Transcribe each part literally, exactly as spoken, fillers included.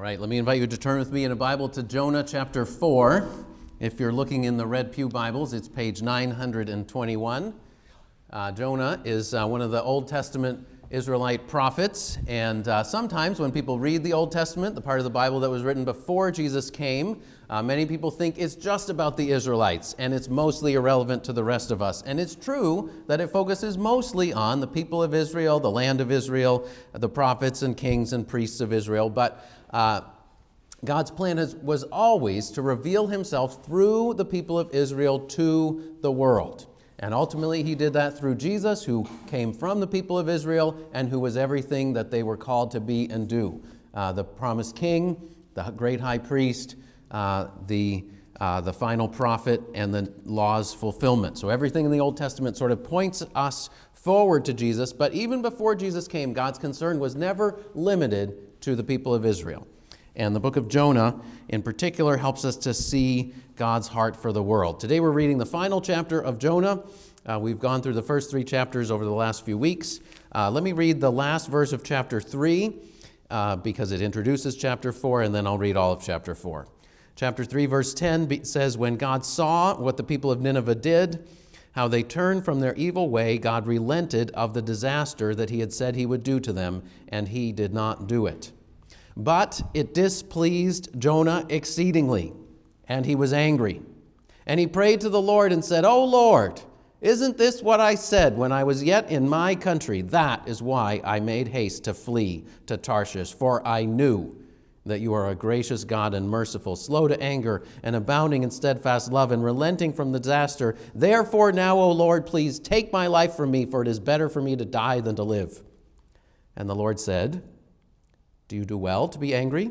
right, let me invite you to turn with me in a Bible to Jonah chapter four. If you're looking in the Red Pew Bibles, it's page nine hundred twenty-one. Uh, Jonah is uh, one of the Old Testament Israelite prophets, and uh, sometimes when people read the Old Testament, the part of the Bible that was written before Jesus came, uh, many people think it's just about the Israelites, and it's mostly irrelevant to the rest of us. And it's true that it focuses mostly on the people of Israel, the land of Israel, the prophets and kings and priests of Israel, but uh, God's plan is, was always to reveal himself through the people of Israel to the world. And ultimately, he did that through Jesus, who came from the people of Israel and who was everything that they were called to be and do. Uh, the promised king, the great high priest, uh, the, uh, the final prophet, and the law's fulfillment. So everything in the Old Testament sort of points us forward to Jesus. But even before Jesus came, God's concern was never limited to the people of Israel. And the book of Jonah, in particular, helps us to see God's heart for the world. Today we're reading the final chapter of Jonah. Uh, we've gone through the first three chapters over the last few weeks. Uh, let me read the last verse of chapter three, uh, because it introduces chapter four, and then I'll read all of chapter four. Chapter three, verse ten says, "When God saw what the people of Nineveh did, how they turned from their evil way, God relented of the disaster that he had said he would do to them, and he did not do it. But it displeased Jonah exceedingly, and he was angry. And he prayed to the Lord and said, 'O Lord, isn't this what I said when I was yet in my country? That is why I made haste to flee to Tarshish, for I knew that you are a gracious God and merciful, slow to anger and abounding in steadfast love and relenting from the disaster. Therefore now, O Lord, please take my life from me, for it is better for me to die than to live.' And the Lord said, 'Do you do well to be angry?'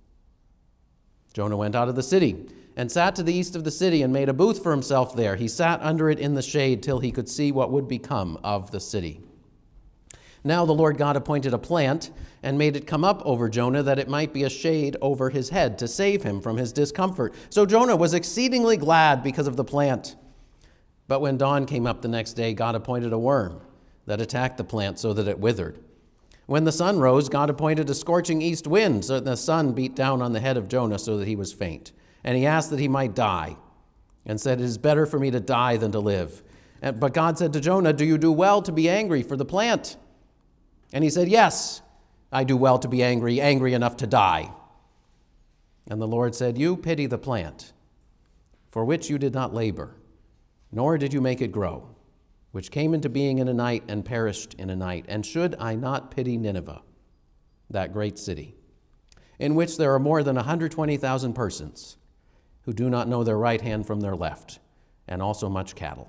Jonah went out of the city and sat to the east of the city and made a booth for himself there. He sat under it in the shade till he could see what would become of the city. Now the Lord God appointed a plant and made it come up over Jonah, that it might be a shade over his head to save him from his discomfort. So Jonah was exceedingly glad because of the plant. But when dawn came up the next day, God appointed a worm that attacked the plant so that it withered. When the sun rose, God appointed a scorching east wind, so that the sun beat down on the head of Jonah so that he was faint. And he asked that he might die, and said, 'It is better for me to die than to live.' And, but God said to Jonah, 'Do you do well to be angry for the plant?' And he said, 'Yes, I do well to be angry, angry enough to die.' And the Lord said, 'You pity the plant, for which you did not labor, nor did you make it grow, which came into being in a night and perished in a night. And should I not pity Nineveh, that great city, in which there are more than one hundred twenty thousand persons who do not know their right hand from their left, and also much cattle?'"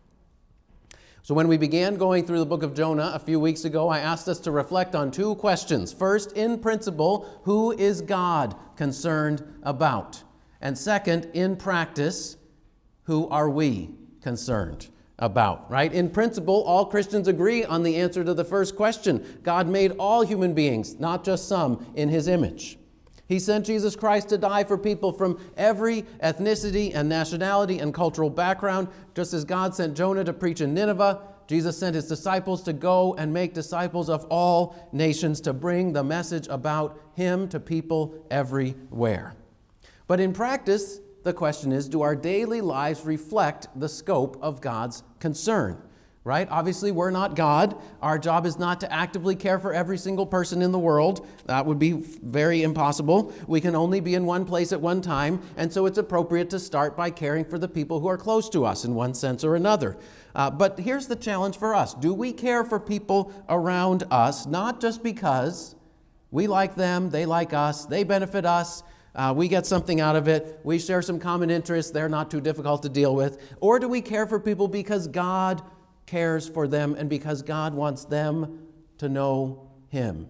So when we began going through the book of Jonah a few weeks ago, I asked us to reflect on two questions. First, in principle, who is God concerned about? And second, in practice, who are we concerned about, right? In principle, all Christians agree on the answer to the first question. God made all human beings, not just some, in his image. He sent Jesus Christ to die for people from every ethnicity and nationality and cultural background. Just as God sent Jonah to preach in Nineveh, Jesus sent his disciples to go and make disciples of all nations, to bring the message about him to people everywhere. But in practice, the question is, do our daily lives reflect the scope of God's concern? Right? Obviously, we're not God. Our job is not to actively care for every single person in the world. That would be very impossible. We can only be in one place at one time, and so it's appropriate to start by caring for the people who are close to us in one sense or another. Uh, but here's the challenge for us. Do we care for people around us, not just because we like them, they like us, they benefit us, Uh, we get something out of it, we share some common interests, they're not too difficult to deal with? Or do we care for people because God cares for them and because God wants them to know him?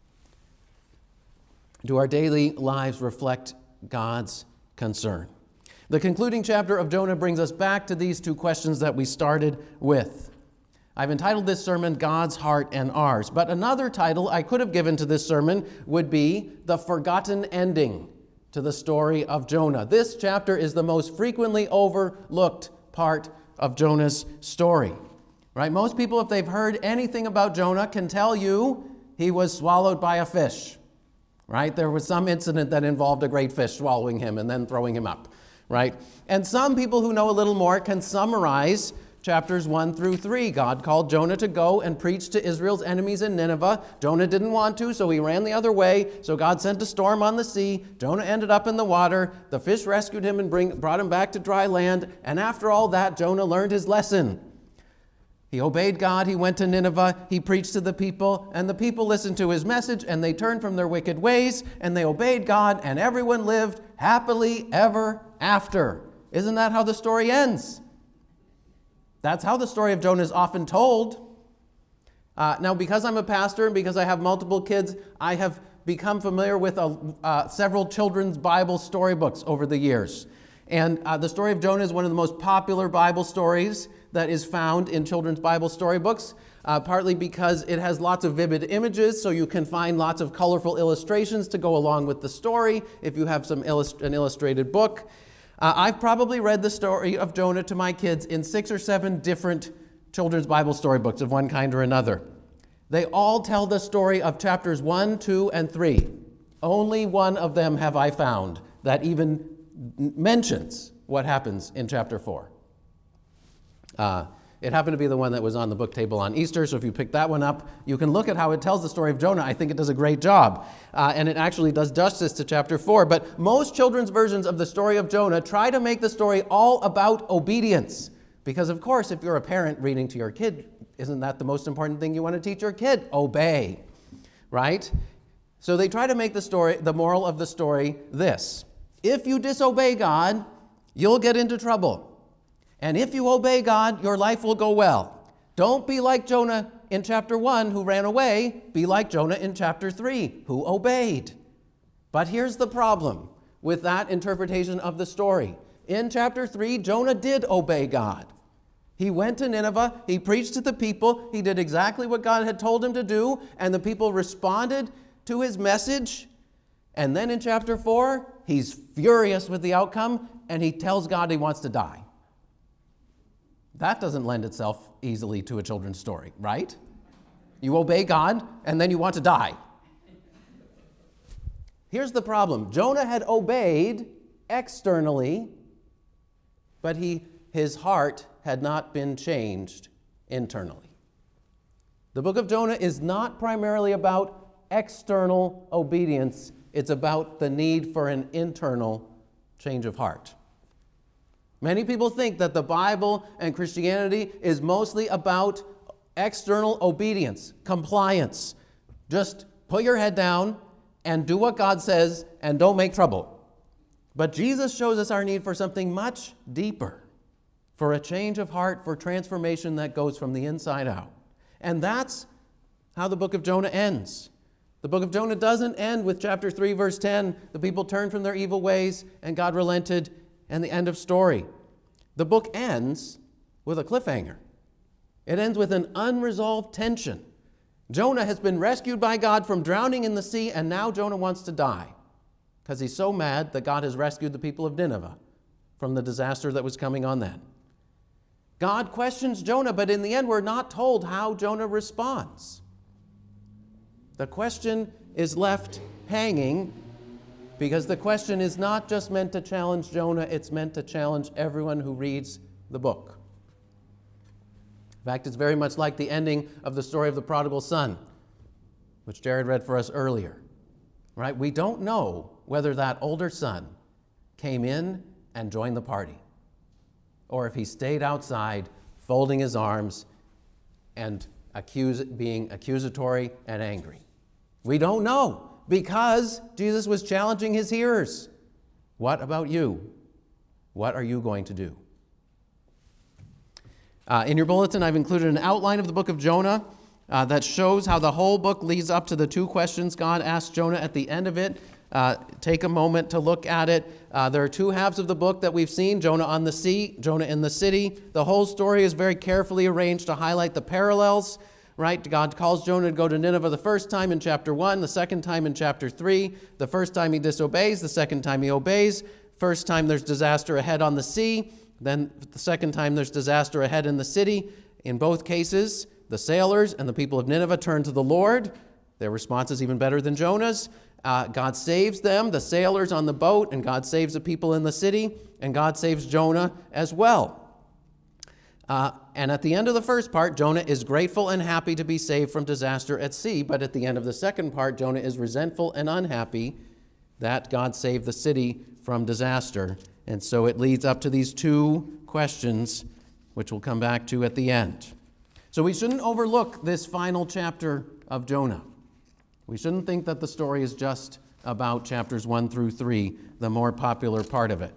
Do our daily lives reflect God's concern? The concluding chapter of Jonah brings us back to these two questions that we started with. I've entitled this sermon, God's Heart and Ours. But another title I could have given to this sermon would be The Forgotten Ending to the story of Jonah. This chapter is the most frequently overlooked part of Jonah's story. Right? Most people, if they've heard anything about Jonah, can tell you he was swallowed by a fish. right? There was some incident that involved a great fish swallowing him and then throwing him up, right? And some people who know a little more can summarize chapters one through three. God called Jonah to go and preach to Israel's enemies in Nineveh. Jonah didn't want to, so he ran the other way. So God sent a storm on the sea. Jonah ended up in the water. The fish rescued him and bring, brought him back to dry land. And after all that, Jonah learned his lesson. He obeyed God. He went to Nineveh. He preached to the people, and the people listened to his message, and they turned from their wicked ways, and they obeyed God, and everyone lived happily ever after. Isn't that how the story ends? That's how the story of Jonah is often told. Uh, now, because I'm a pastor and because I have multiple kids, I have become familiar with a, uh, several children's Bible storybooks over the years. And uh, the story of Jonah is one of the most popular Bible stories that is found in children's Bible storybooks, uh, partly because it has lots of vivid images, so you can find lots of colorful illustrations to go along with the story if you have some illust- an illustrated book. Uh, I've probably read the story of Jonah to my kids in six or seven different children's Bible storybooks of one kind or another. They all tell the story of chapters one, two, and three. Only one of them have I found that even mentions what happens in chapter four. Uh, It happened to be the one that was on the book table on Easter, so if you pick that one up, you can look at how it tells the story of Jonah. I think it does a great job, uh, and it actually does justice to chapter four. But most children's versions of the story of Jonah try to make the story all about obedience. Because, of course, if you're a parent reading to your kid, isn't that the most important thing you want to teach your kid? Obey, right? So they try to make the story, the moral of the story, this. If you disobey God, you'll get into trouble. And if you obey God, your life will go well. Don't be like Jonah in chapter one who ran away. Be like Jonah in chapter three who obeyed. But here's the problem with that interpretation of the story. In chapter three, Jonah did obey God. He went to Nineveh, he preached to the people, he did exactly what God had told him to do, and the people responded to his message. And then in chapter four, he's furious with the outcome, and he tells God he wants to die. That doesn't lend itself easily to a children's story, right? You obey God, and then you want to die. Here's the problem. Jonah had obeyed externally, but he, his heart had not been changed internally. The book of Jonah is not primarily about external obedience. It's about the need for an internal change of heart. Many people think that the Bible and Christianity is mostly about external obedience, compliance. Just put your head down and do what God says and don't make trouble. But Jesus shows us our need for something much deeper, for a change of heart, for transformation that goes from the inside out. And that's how the book of Jonah ends. The book of Jonah doesn't end with chapter three, verse ten. The people turned from their evil ways and God relented, and the end of story. The book ends with a cliffhanger. It ends with an unresolved tension. Jonah has been rescued by God from drowning in the sea, and now Jonah wants to die because he's so mad that God has rescued the people of Nineveh from the disaster that was coming on them. God questions Jonah, but in the end, we're not told how Jonah responds. The question is left hanging because the question is not just meant to challenge Jonah, it's meant to challenge everyone who reads the book. In fact, it's very much like the ending of the story of the prodigal son, which Jared read for us earlier. Right? We don't know whether that older son came in and joined the party, or if he stayed outside, folding his arms and accuse, being accusatory and angry. We don't know. Because Jesus was challenging his hearers. What about you? What are you going to do? Uh, in your bulletin, I've included an outline of the book of Jonah uh, that shows how the whole book leads up to the two questions God asked Jonah at the end of it. Uh, take a moment to look at it. Uh, there are two halves of the book that we've seen, Jonah on the sea, Jonah in the city. The whole story is very carefully arranged to highlight the parallels. Right? God calls Jonah to go to Nineveh the first time in chapter one, the second time in chapter three. The first time he disobeys, the second time he obeys. First time there's disaster ahead on the sea. Then the second time there's disaster ahead in the city. In both cases, the sailors and the people of Nineveh turn to the Lord. Their response is even better than Jonah's. Uh, God saves them, the sailors on the boat, and God saves the people in the city, and God saves Jonah as well. Uh, and at the end of the first part, Jonah is grateful and happy to be saved from disaster at sea, but at the end of the second part, Jonah is resentful and unhappy that God saved the city from disaster. And so it leads up to these two questions, which we'll come back to at the end. So we shouldn't overlook this final chapter of Jonah. We shouldn't think that the story is just about chapters one through three, the more popular part of it.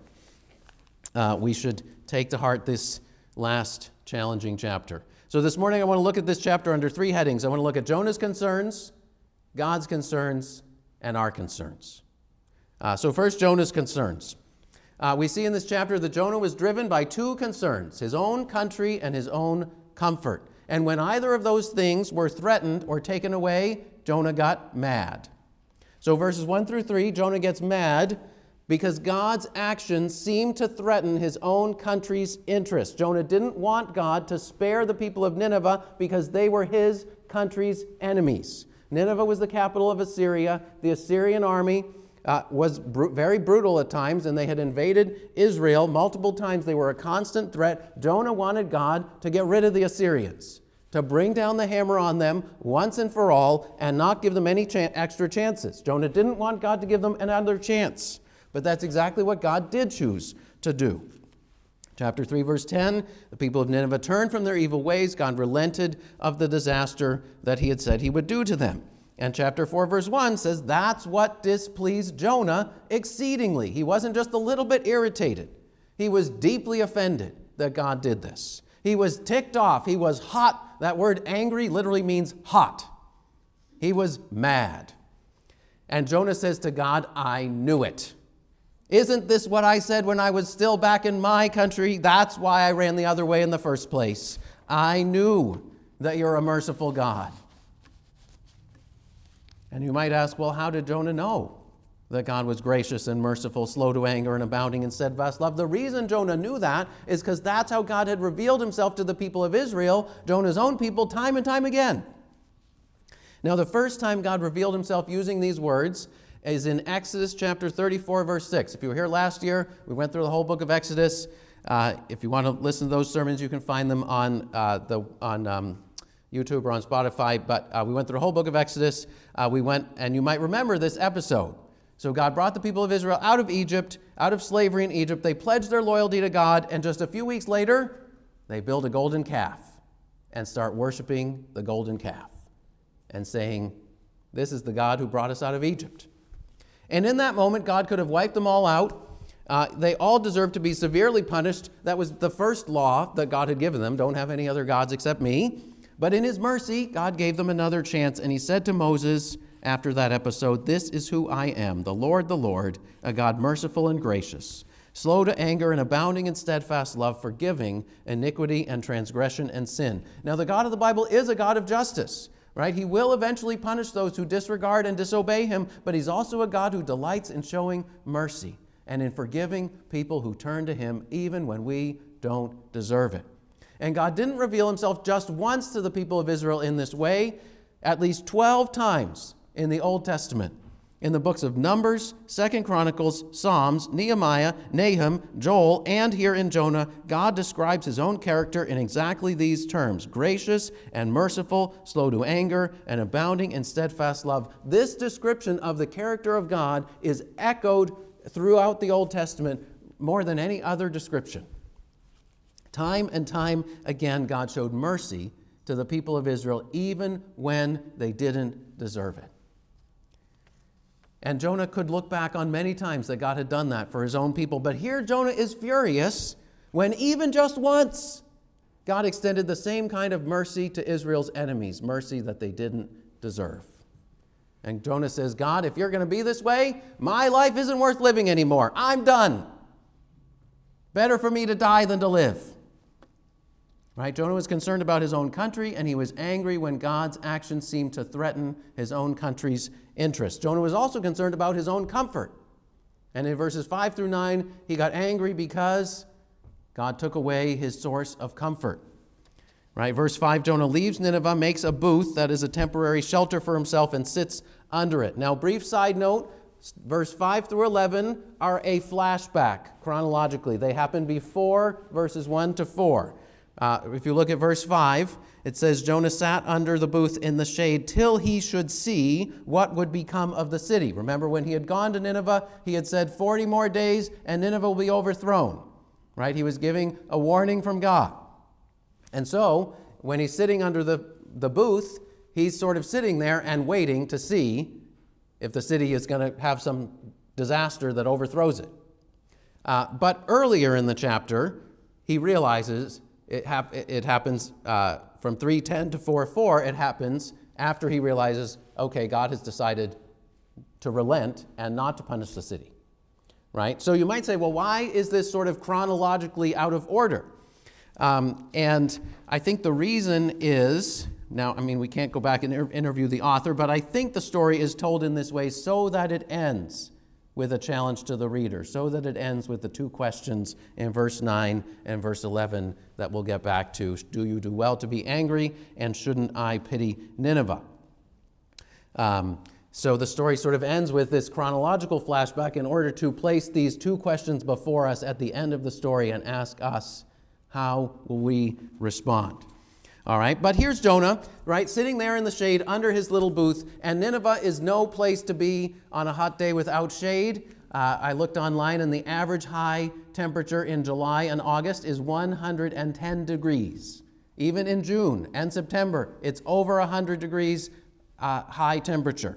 Uh, we should take to heart this last challenging chapter. So this morning I want to look at this chapter under three headings. I want to look at Jonah's concerns, God's concerns, and our concerns. Uh, so first, Jonah's concerns. Uh, we see in this chapter that Jonah was driven by two concerns, his own country and his own comfort. And when either of those things were threatened or taken away, Jonah got mad. So verses one through three, Jonah gets mad because God's actions seem to threaten his own country's interests. Jonah didn't want God to spare the people of Nineveh because they were his country's enemies. Nineveh was the capital of Assyria. The Assyrian army uh, was br- very brutal at times, and they had invaded Israel multiple times. They were a constant threat. Jonah wanted God to get rid of the Assyrians, to bring down the hammer on them once and for all and not give them any ch- extra chances. Jonah didn't want God to give them another chance. But that's exactly what God did choose to do. Chapter three, verse ten, the people of Nineveh turned from their evil ways. God relented of the disaster that he had said he would do to them. And chapter four, verse one says that's what displeased Jonah exceedingly. He wasn't just a little bit irritated. He was deeply offended that God did this. He was ticked off. He was hot. That word angry literally means hot. He was mad. And Jonah says to God, I knew it. Isn't this what I said when I was still back in my country? That's why I ran the other way in the first place. I knew that you're a merciful God. And you might ask, well, how did Jonah know that God was gracious and merciful, slow to anger, and abounding in steadfast love? The reason Jonah knew that is because that's how God had revealed himself to the people of Israel, Jonah's own people, time and time again. Now, the first time God revealed himself using these words is in Exodus chapter thirty-four, verse six. If you were here last year, we went through the whole book of Exodus. Uh, if you want to listen to those sermons, you can find them on uh, the on um, YouTube or on Spotify. But uh, we went through the whole book of Exodus. Uh, we went, and you might remember this episode. So God brought the people of Israel out of Egypt, out of slavery in Egypt. They pledged their loyalty to God, and just a few weeks later, they build a golden calf and start worshiping the golden calf and saying, this is the God who brought us out of Egypt. And in that moment, God could have wiped them all out. Uh, they all deserved to be severely punished. That was the first law that God had given them. Don't have any other gods except me. But in his mercy, God gave them another chance. And he said to Moses after that episode, this is who I am, the Lord, the Lord, a God merciful and gracious, slow to anger and abounding in steadfast love, forgiving iniquity and transgression and sin. Now, the God of the Bible is a God of justice. Right? He will eventually punish those who disregard and disobey him, but he's also a God who delights in showing mercy and in forgiving people who turn to him even when we don't deserve it. And God didn't reveal himself just once to the people of Israel in this way, at least twelve times in the Old Testament. In the books of Numbers, Second Chronicles, Psalms, Nehemiah, Nahum, Joel, and here in Jonah, God describes his own character in exactly these terms: gracious and merciful, slow to anger, and abounding in steadfast love. This description of the character of God is echoed throughout the Old Testament more than any other description. Time and time again, God showed mercy to the people of Israel even when they didn't deserve it. And Jonah could look back on many times that God had done that for his own people. But here Jonah is furious when even just once God extended the same kind of mercy to Israel's enemies, mercy that they didn't deserve. And Jonah says, God, if you're going to be this way, my life isn't worth living anymore. I'm done. Better for me to die than to live. Right? Jonah was concerned about his own country, and he was angry when God's actions seemed to threaten his own country's interests. Jonah was also concerned about his own comfort. And in verses five through nine, he got angry because God took away his source of comfort. Right? Verse five, Jonah leaves Nineveh, makes a booth that is a temporary shelter for himself, and sits under it. Now, brief side note, verse five through eleven are a flashback chronologically. They happen before verses one to four. Uh, if you look at verse five, it says, Jonah sat under the booth in the shade till he should see what would become of the city. Remember, when he had gone to Nineveh, he had said forty more days and Nineveh will be overthrown. Right? He was giving a warning from God. And so, when he's sitting under the, the booth, he's sort of sitting there and waiting to see if the city is going to have some disaster that overthrows it. Uh, but earlier in the chapter, he realizes it, hap- it happens uh, from three ten to four four, it happens after he realizes, okay, God has decided to relent and not to punish the city. Right? So you might say, well, why is this sort of chronologically out of order? Um, and I think the reason is, now, I mean, we can't go back and inter- interview the author, but I think the story is told in this way so that it ends with a challenge to the reader, so that it ends with the two questions in verse nine and verse eleven that we'll get back to. Do you do well to be angry, and shouldn't I pity Nineveh? Um, so the story sort of ends with this chronological flashback in order to place these two questions before us at the end of the story and ask us, how will we respond? All right, but here's Jonah, right, sitting there in the shade under his little booth, and Nineveh is no place to be on a hot day without shade. Uh, I looked online, and the average high temperature in July and August is one hundred ten degrees. Even in June and September, it's over one hundred degrees uh, high temperature.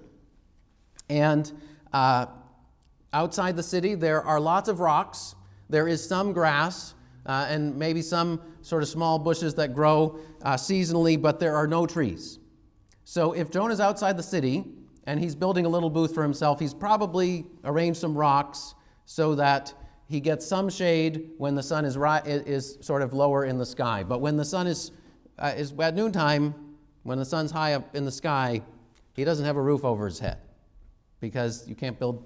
And uh, outside the city, there are lots of rocks. There is some grass. Uh, and maybe some sort of small bushes that grow uh, seasonally, but there are no trees. So if Jonah's outside the city and he's building a little booth for himself, he's probably arranged some rocks so that he gets some shade when the sun is ri- is sort of lower in the sky. But when the sun is uh, is at noontime, when the sun's high up in the sky, he doesn't have a roof over his head because you can't build.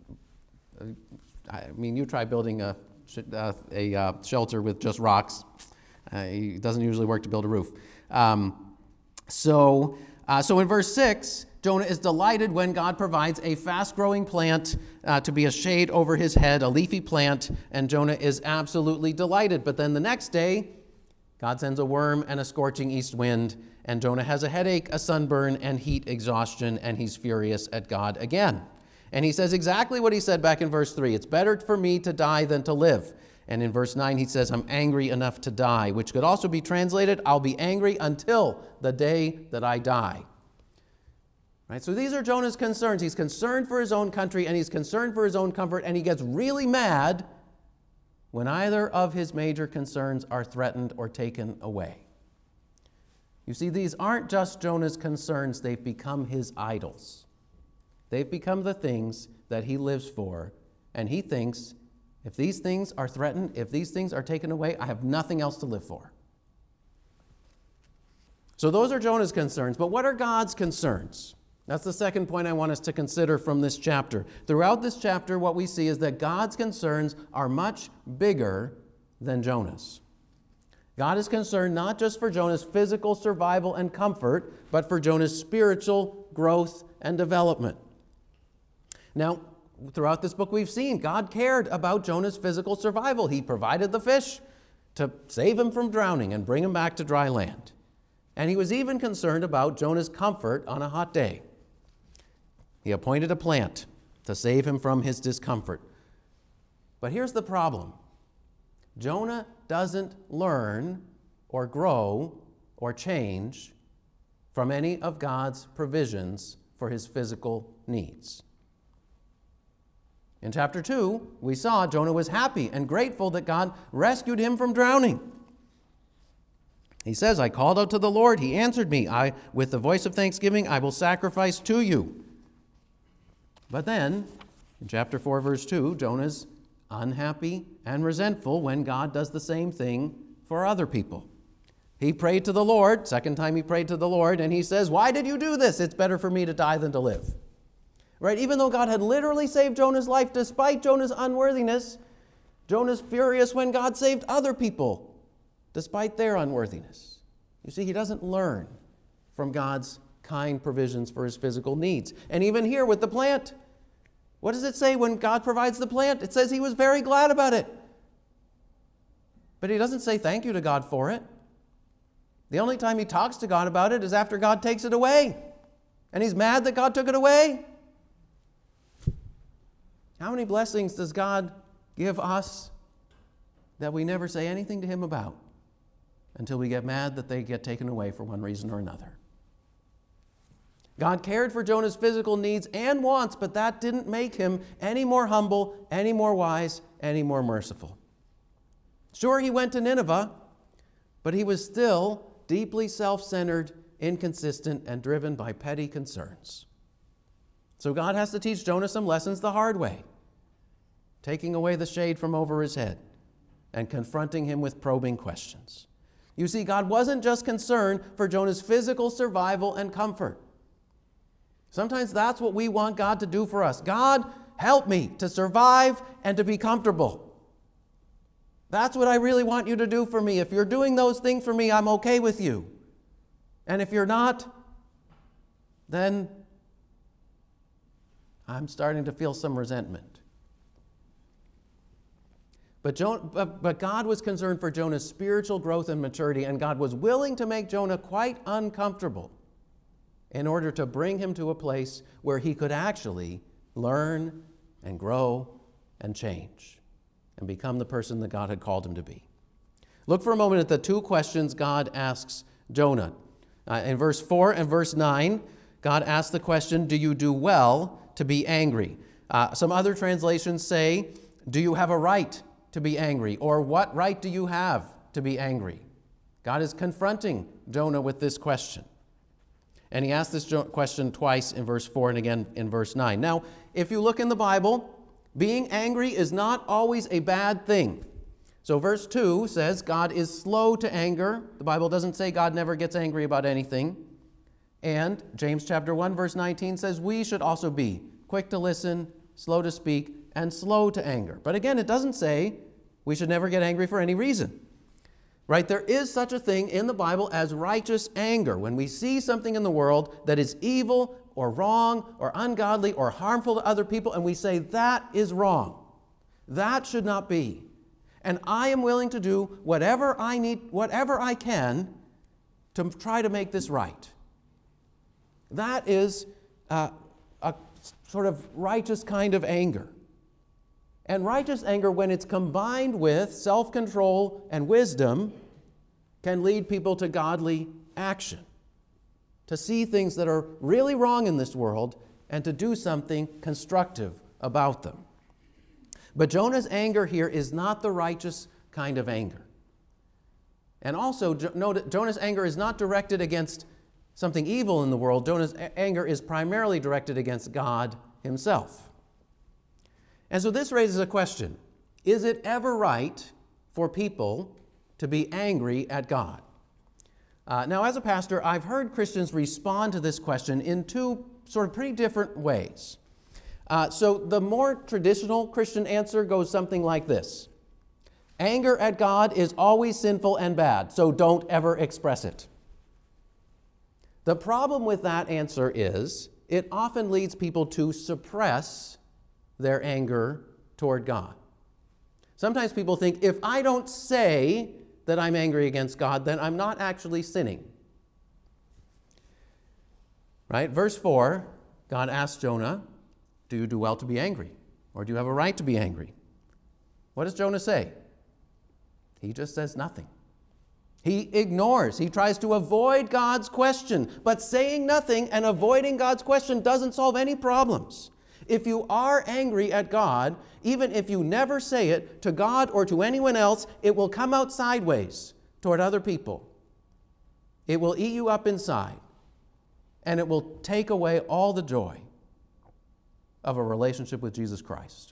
Uh, I mean, you try building a. Uh, a uh, shelter with just rocks. Uh, it doesn't usually work to build a roof. Um, so, uh, so in verse six, Jonah is delighted when God provides a fast-growing plant uh, to be a shade over his head, a leafy plant, and Jonah is absolutely delighted. But then the next day, God sends a worm and a scorching east wind, and Jonah has a headache, a sunburn, and heat exhaustion, and he's furious at God again. And he says exactly what he said back in verse three. It's better for me to die than to live. And in verse nine, he says, I'm angry enough to die, which could also be translated, I'll be angry until the day that I die. Right? So these are Jonah's concerns. He's concerned for his own country, and he's concerned for his own comfort, and he gets really mad when either of his major concerns are threatened or taken away. You see, these aren't just Jonah's concerns, they've become his idols. They've become the things that he lives for, and he thinks, if these things are threatened, if these things are taken away, I have nothing else to live for. So those are Jonah's concerns, but what are God's concerns? That's the second point I want us to consider from this chapter. Throughout this chapter, what we see is that God's concerns are much bigger than Jonah's. God is concerned not just for Jonah's physical survival and comfort, but for Jonah's spiritual growth and development. Now, throughout this book we've seen, God cared about Jonah's physical survival. He provided the fish to save him from drowning and bring him back to dry land. And he was even concerned about Jonah's comfort on a hot day. He appointed a plant to save him from his discomfort. But here's the problem. Jonah doesn't learn or grow or change from any of God's provisions for his physical needs. In chapter two, we saw Jonah was happy and grateful that God rescued him from drowning. He says, I called out to the Lord. He answered me. I, with the voice of thanksgiving, I will sacrifice to you. But then, in chapter four, verse two, Jonah's unhappy and resentful when God does the same thing for other people. He prayed to the Lord, second time he prayed to the Lord, and he says, why did you do this? It's better for me to die than to live. Right? Even though God had literally saved Jonah's life, despite Jonah's unworthiness, Jonah's furious when God saved other people, despite their unworthiness. You see, he doesn't learn from God's kind provisions for his physical needs. And even here with the plant, what does it say when God provides the plant? It says he was very glad about it. But he doesn't say thank you to God for it. The only time he talks to God about it is after God takes it away. And he's mad that God took it away. How many blessings does God give us that we never say anything to him about until we get mad that they get taken away for one reason or another? God cared for Jonah's physical needs and wants, but that didn't make him any more humble, any more wise, any more merciful. Sure, he went to Nineveh, but he was still deeply self-centered, inconsistent, and driven by petty concerns. So God has to teach Jonah some lessons the hard way, taking away the shade from over his head and confronting him with probing questions. You see, God wasn't just concerned for Jonah's physical survival and comfort. Sometimes that's what we want God to do for us. God, help me to survive and to be comfortable. That's what I really want you to do for me. If you're doing those things for me, I'm okay with you. And if you're not, then I'm starting to feel some resentment. But, Jonah, but, but God was concerned for Jonah's spiritual growth and maturity, and God was willing to make Jonah quite uncomfortable in order to bring him to a place where he could actually learn and grow and change and become the person that God had called him to be. Look for a moment at the two questions God asks Jonah. Uh, in verse four and verse nine, God asks the question, do you do well to be angry? Uh, some other translations say, do you have a right to be angry? Or what right do you have to be angry? God is confronting Jonah with this question. And he asked this question twice in verse four and again in verse nine. Now, if you look in the Bible, being angry is not always a bad thing. So verse two says God is slow to anger. The Bible doesn't say God never gets angry about anything. And James chapter one verse nineteen says we should also be quick to listen, slow to speak, and slow to anger. But again, it doesn't say we should never get angry for any reason. Right? There is such a thing in the Bible as righteous anger. When we see something in the world that is evil or wrong or ungodly or harmful to other people, and we say that is wrong. That should not be. And I am willing to do whatever I need, whatever I can to try to make this right. That is uh, a sort of righteous kind of anger. And righteous anger, when it's combined with self-control and wisdom, can lead people to godly action, to see things that are really wrong in this world and to do something constructive about them. But Jonah's anger here is not the righteous kind of anger. And also, note, Jonah's anger is not directed against something evil in the world. Jonah's anger is primarily directed against God himself. And so this raises a question. Is it ever right for people to be angry at God? Uh, now, as a pastor, I've heard Christians respond to this question in two sort of pretty different ways. Uh, so the more traditional Christian answer goes something like this. Anger at God is always sinful and bad, so don't ever express it. The problem with that answer is it often leads people to suppress their anger toward God. Sometimes people think, if I don't say that I'm angry against God, then I'm not actually sinning. Right? Verse four, God asks Jonah, do you do well to be angry? Or do you have a right to be angry? What does Jonah say? He just says nothing. He ignores. He tries to avoid God's question. But saying nothing and avoiding God's question doesn't solve any problems. If you are angry at God, even if you never say it to God or to anyone else, it will come out sideways toward other people. It will eat you up inside, and it will take away all the joy of a relationship with Jesus Christ.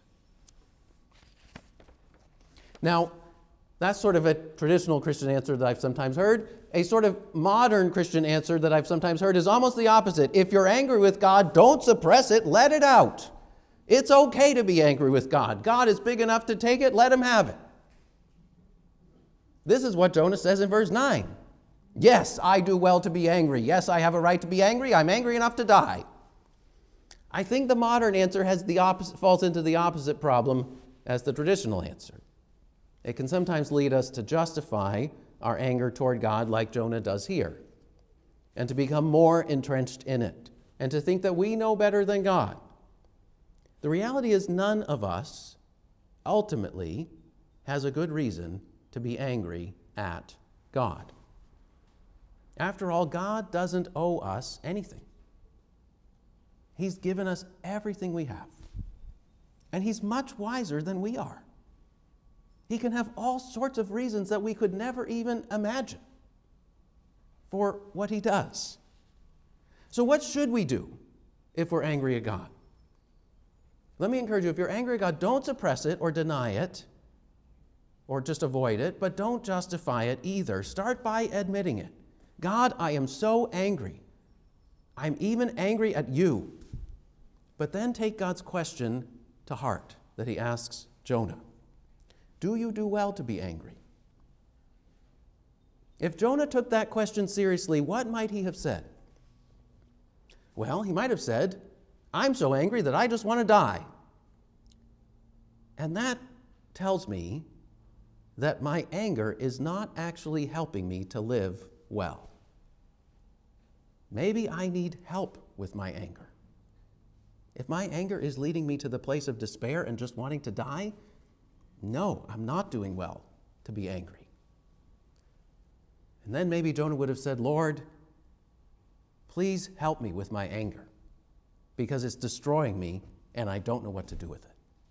Now, that's sort of a traditional Christian answer that I've sometimes heard. A sort of modern Christian answer that I've sometimes heard is almost the opposite. If you're angry with God, don't suppress it, let it out. It's okay to be angry with God. God is big enough to take it, let him have it. This is what Jonah says in verse nine. Yes, I do well to be angry. Yes, I have a right to be angry. I'm angry enough to die. I think the modern answer has the opposite, falls into the opposite problem as the traditional answer. It can sometimes lead us to justify our anger toward God like Jonah does here, and to become more entrenched in it, and to think that we know better than God. The reality is none of us ultimately has a good reason to be angry at God. After all, God doesn't owe us anything. He's given us everything we have. And He's much wiser than we are. He can have all sorts of reasons that we could never even imagine for what He does. So what should we do if we're angry at God? Let me encourage you, if you're angry at God, don't suppress it or deny it or just avoid it, but don't justify it either. Start by admitting it. God, I am so angry. I'm even angry at you. But then take God's question to heart that He asks Jonah. Do you do well to be angry? If Jonah took that question seriously, what might he have said? Well, he might have said, I'm so angry that I just want to die. And that tells me that my anger is not actually helping me to live well. Maybe I need help with my anger. If my anger is leading me to the place of despair and just wanting to die, no, I'm not doing well to be angry. And then maybe Jonah would have said, Lord, please help me with my anger, because it's destroying me and I don't know what to do with it.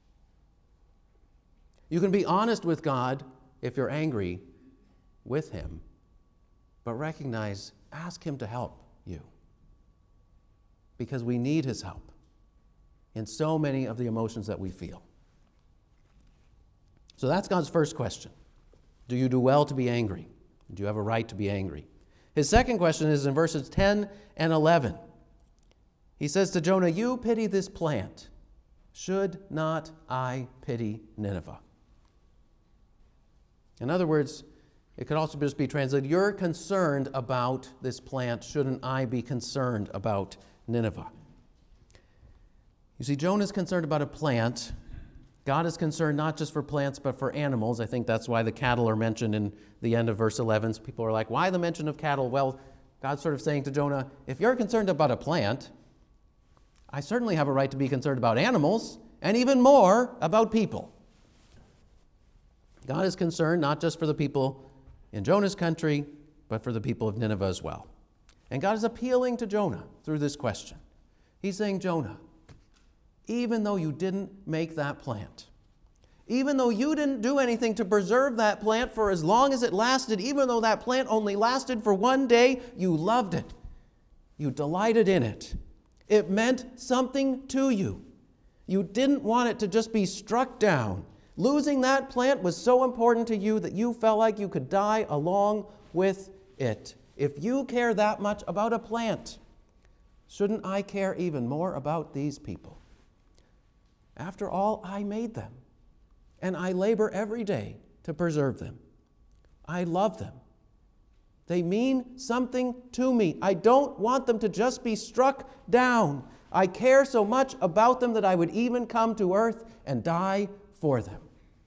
You can be honest with God if you're angry with Him, but recognize, ask Him to help you, because we need His help in so many of the emotions that we feel. So that's God's first question. Do you do well to be angry? Do you have a right to be angry? His second question is in verses ten and eleven. He says to Jonah, you pity this plant. Should not I pity Nineveh? In other words, it could also just be translated, you're concerned about this plant. Shouldn't I be concerned about Nineveh? You see, Jonah is concerned about a plant. God is concerned not just for plants, but for animals. I think that's why the cattle are mentioned in the end of verse eleven. So people are like, why the mention of cattle? Well, God's sort of saying to Jonah, if you're concerned about a plant, I certainly have a right to be concerned about animals, and even more about people. God is concerned not just for the people in Jonah's country, but for the people of Nineveh as well. And God is appealing to Jonah through this question. He's saying, Jonah, even though you didn't make that plant, even though you didn't do anything to preserve that plant for as long as it lasted, even though that plant only lasted for one day, you loved it. You delighted in it. It meant something to you. You didn't want it to just be struck down. Losing that plant was so important to you that you felt like you could die along with it. If you care that much about a plant, shouldn't I care even more about these people? After all, I made them, and I labor every day to preserve them. I love them. They mean something to me. I don't want them to just be struck down. I care so much about them that I would even come to earth and die for them.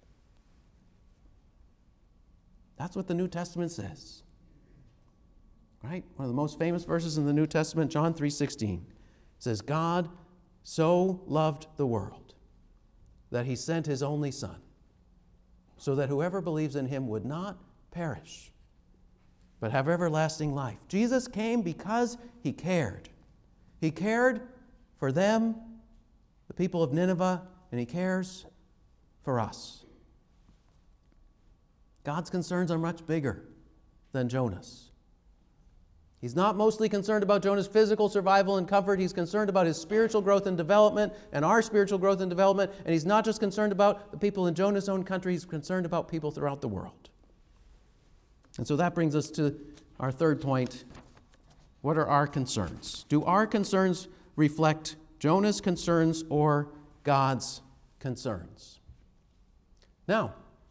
That's what the New Testament says. Right? One of the most famous verses in the New Testament, John three sixteen, says, God so loved the world that He sent His only Son, so that whoever believes in Him would not perish, but have everlasting life. Jesus came because He cared. He cared for them, the people of Nineveh, and He cares for us. God's concerns are much bigger than Jonah's. He's not mostly concerned about Jonah's physical survival and comfort. He's concerned about his spiritual growth and development and our spiritual growth and development. And He's not just concerned about the people in Jonah's own country. He's concerned about people throughout the world. And so that brings us to our third point. What are our concerns? Do our concerns reflect Jonah's concerns or God's concerns? Now,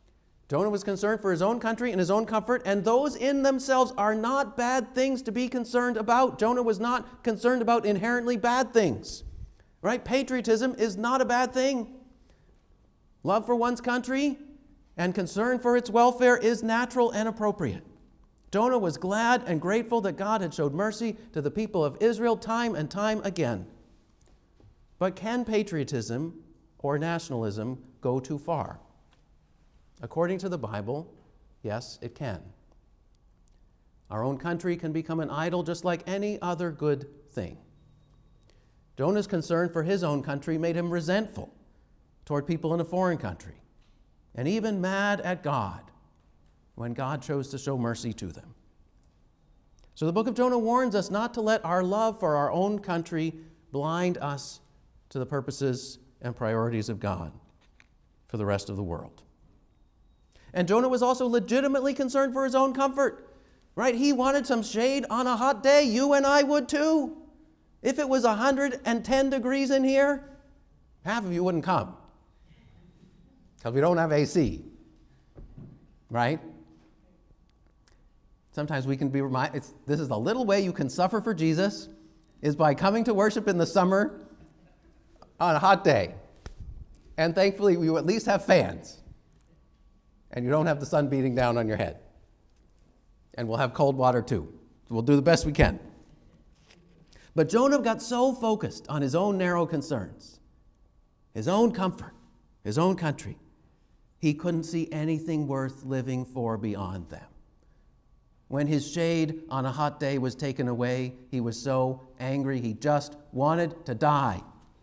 Jonah was concerned for his own country and his own comfort, and those in themselves are not bad things to be concerned about. Jonah was not concerned about inherently bad things, right? Patriotism is not a bad thing. Love for one's country and concern for its welfare is natural and appropriate. Jonah was glad and grateful that God had showed mercy to the people of Israel time and time again. But can patriotism or nationalism go too far? According to the Bible, yes, it can. Our own country can become an idol just like any other good thing. Jonah's concern for his own country made him resentful toward people in a foreign country, and even mad at God when God chose to show mercy to them. So the book of Jonah warns us not to let our love for our own country blind us to the purposes and priorities of God for the rest of the world. And Jonah was also legitimately concerned for his own comfort, right? He wanted some shade on a hot day. You and I would too. If it was one hundred ten degrees in here, half of you wouldn't come because we don't have A C, right? Sometimes we can be reminded, it's, this is a little way you can suffer for Jesus, is by coming to worship in the summer on a hot day. And thankfully, you at least have fans. And you don't have the sun beating down on your head. And we'll have cold water too. We'll do the best we can. But Jonah got so focused on his own narrow concerns, his own comfort, his own country, he couldn't see anything worth living for beyond them. When his shade on a hot day was taken away, he was so angry he just wanted to die.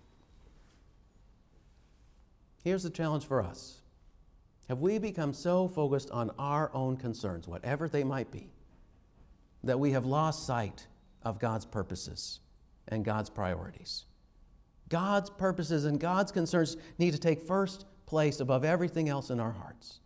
Here's the challenge for us. Have we become so focused on our own concerns, whatever they might be, that we have lost sight of God's purposes and God's priorities? God's purposes and God's concerns need to take first place above everything else in our hearts,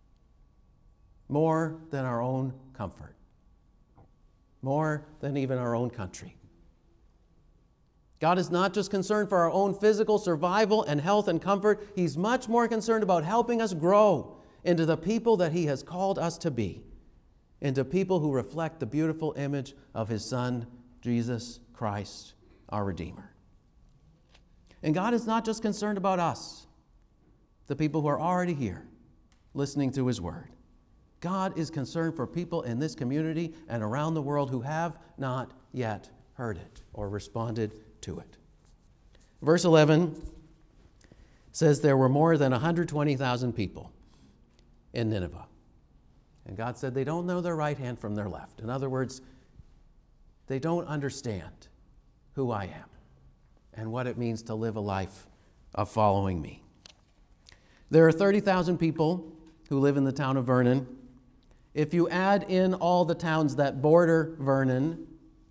more than our own comfort, more than even our own country. God is not just concerned for our own physical survival and health and comfort. He's much more concerned about helping us grow into the people that He has called us to be, into people who reflect the beautiful image of His Son, Jesus Christ, our Redeemer. And God is not just concerned about us, the people who are already here, listening to His Word. God is concerned for people in this community and around the world who have not yet heard it or responded to it. Verse eleven says there were more than one hundred twenty thousand people in Nineveh. And God said they don't know their right hand from their left. In other words, they don't understand who I am and what it means to live a life of following me. There are thirty thousand people who live in the town of Vernon. If you add in all the towns that border Vernon,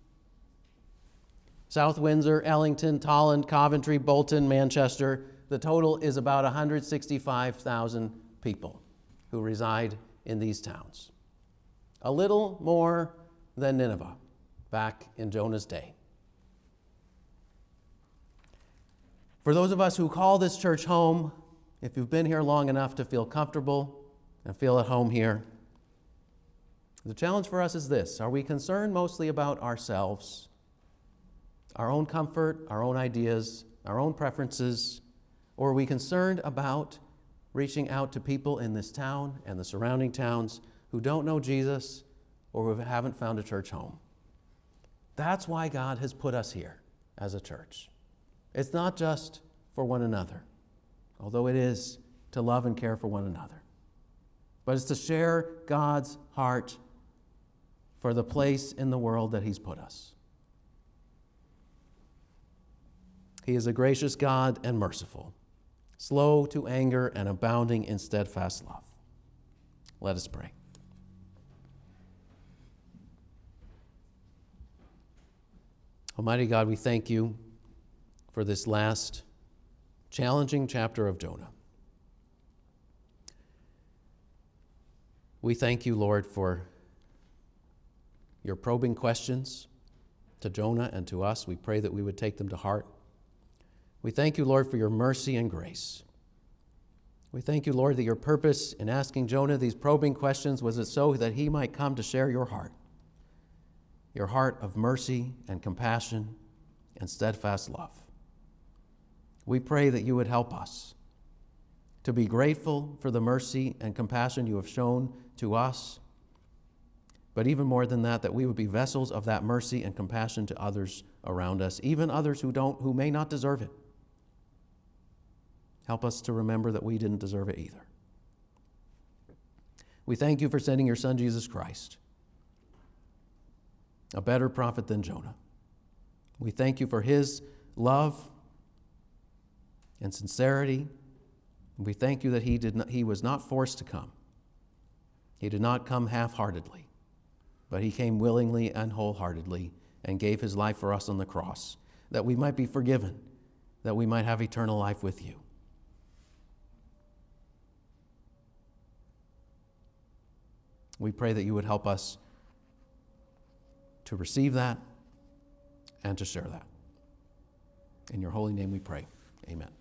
South Windsor, Ellington, Tolland, Coventry, Bolton, Manchester, the total is about one hundred sixty-five thousand people who reside in these towns. A little more than Nineveh back in Jonah's day. For those of us who call this church home, if you've been here long enough to feel comfortable and feel at home here, the challenge for us is this: are we concerned mostly about ourselves, our own comfort, our own ideas, our own preferences, or are we concerned about reaching out to people in this town and the surrounding towns who don't know Jesus or who haven't found a church home? That's why God has put us here as a church. It's not just for one another, although it is to love and care for one another, but it's to share God's heart for the place in the world that He's put us. He is a gracious God and merciful, slow to anger and abounding in steadfast love. Let us pray. Almighty God, we thank You for this last challenging chapter of Jonah. We thank You, Lord, for Your probing questions to Jonah and to us. We pray that we would take them to heart. We thank You, Lord, for Your mercy and grace. We thank you, Lord, that your purpose in asking Jonah these probing questions was it so that he might come to share your heart, your heart of mercy and compassion and steadfast love. We pray that you would help us to be grateful for the mercy and compassion you have shown to us, but even more than that, that we would be vessels of that mercy and compassion to others around us, even others who don't, who may not deserve it. Help us to remember that we didn't deserve it either. We thank you for sending your Son, Jesus Christ, a better prophet than Jonah. We thank you for his love and sincerity. We thank you that he did not, he was not forced to come. He did not come half-heartedly, but he came willingly and wholeheartedly and gave his life for us on the cross, that we might be forgiven, that we might have eternal life with you. We pray that you would help us to receive that and to share that. In your holy name we pray. Amen.